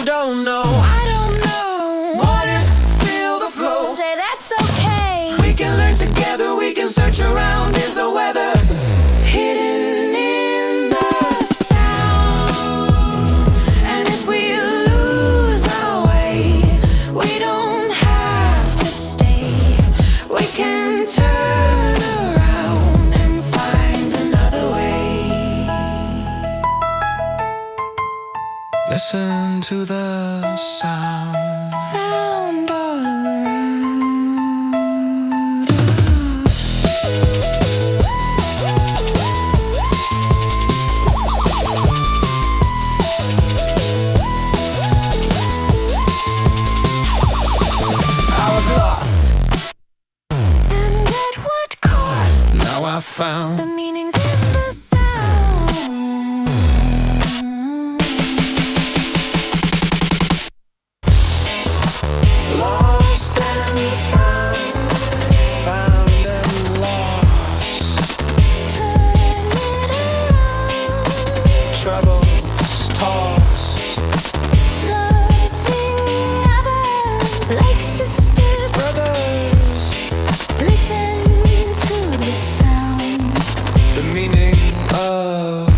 don't know. I don't know. What if, feel the flow. Say that's okay. We can learn together, we can search around. Is the weather Hidden in the sound. And if we lose our way, we don't have to stay. We can turn around and find another way. Listen to the sound. Found all around. I was lost, And at what cost? now I found. The meaning's in the sound. Lost and found, found and lost. Turn it around. Troubles tossed, Loving others like sisters. brothers. Listen to the sound. The meaning of